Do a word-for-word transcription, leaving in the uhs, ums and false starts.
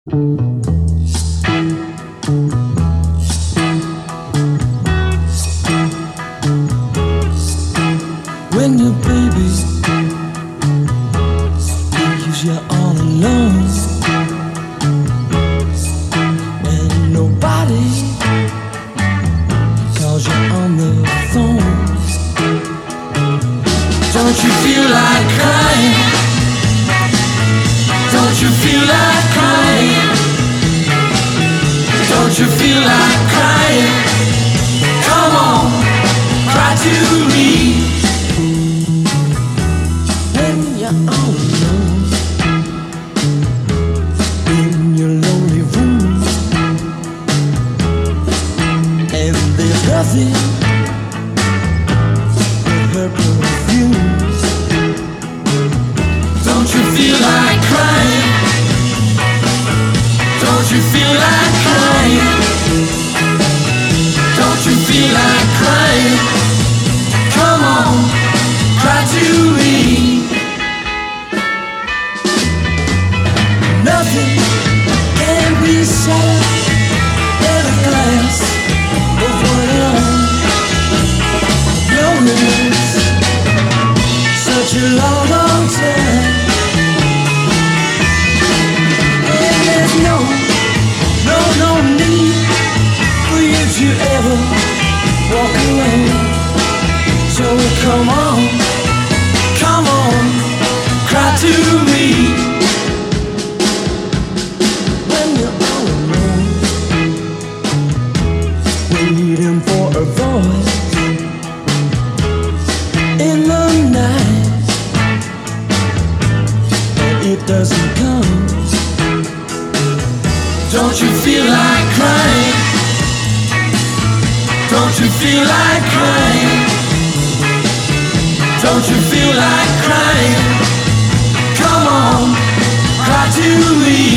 When your baby leaves you all alone, when nobody calls you on the phone, don't you feel like crying? Don't you feel like crying? Don't you feel like crying? Come on, cry to me. When you're all alone in your lonely room, and there's nothing but her perfume, don't you feel like crying? Don't you feel like crying? Don't you feel like crying? Come on, cry to me. Nothing can be said in a glass of wine. Loneliness, such a long, long time. And there's no, no, no need for you to ever walk alone. So come on, come on, cry to me. Waiting for a voice in the night, and it doesn't come. Don't you feel like crying? Don't you feel like crying? Don't you feel like crying? Come on, cry to me.